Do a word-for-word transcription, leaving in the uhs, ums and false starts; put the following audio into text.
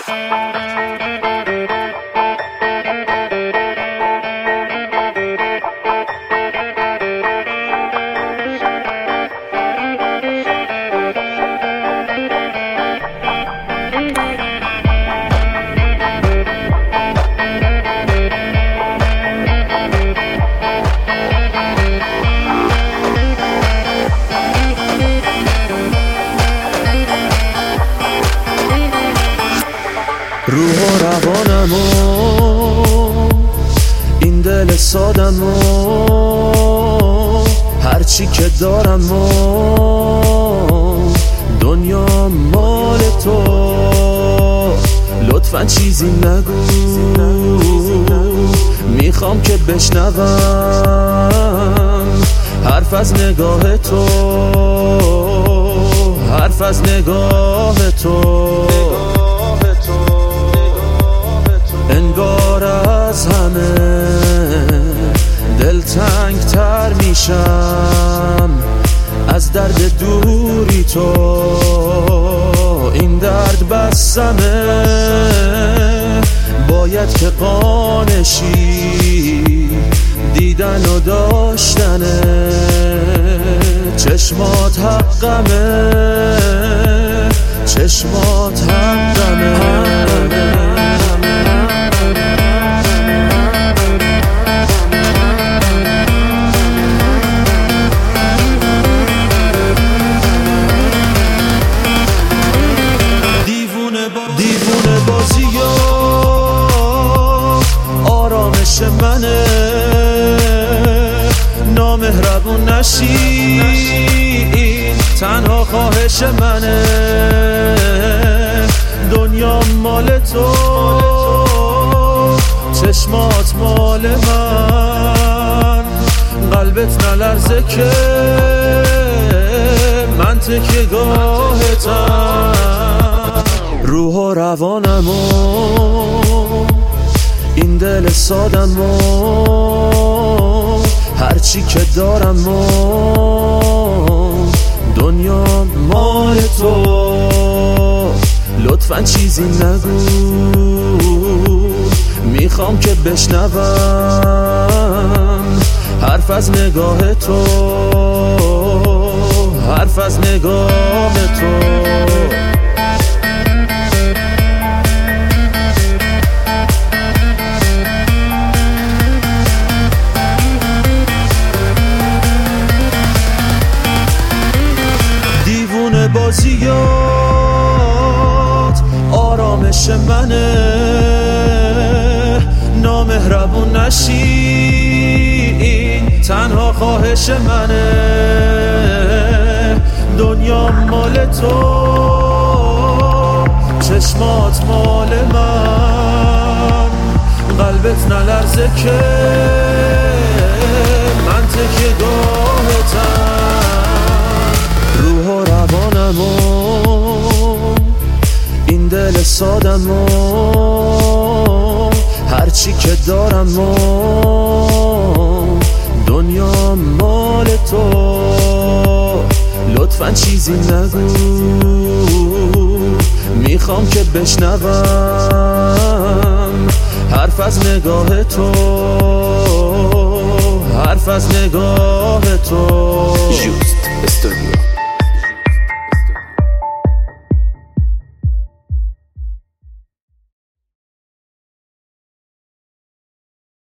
روح و روانم و این دل سادم و هرچی که دارم و دنیا مال تو. لطفاً چیزی نگو، میخوام که بشنوم حرف از نگاه تو، حرف از نگاه تو. انگار از همه دلتنگ تر میشم از درد دوری تو. این درد بسمه، باید که قانشی دیدن و داشتنه. چشمات حقمه، چشمات حقمه. دیوونه بازیات آرامش منه، نامهربون نشی این تنها خواهش منه. دنیا مال تو، چشمات مال من. قلبت نلرزه که من تکیه گاهتم. روح و روانم و این دل سادم و هرچی که دارم و دنیا مال تو. لطفاً چیزی نگو، میخوام که بشنوم حرف از نگاه تو، حرف از نگاه تو. بازیات آرامش منه، نامهربون نشی این تنها خواهش منه. دنیا مال تو، چشمات مال من. قلبت نلرزه که من تکیه گاهتم. روح و روانم و این دل سادم و هرچی که دارم و دنیا مال تو. لطفاً چیزی نگو، میخوام که بشنوم حرف از نگاه تو، حرف از نگاه تو.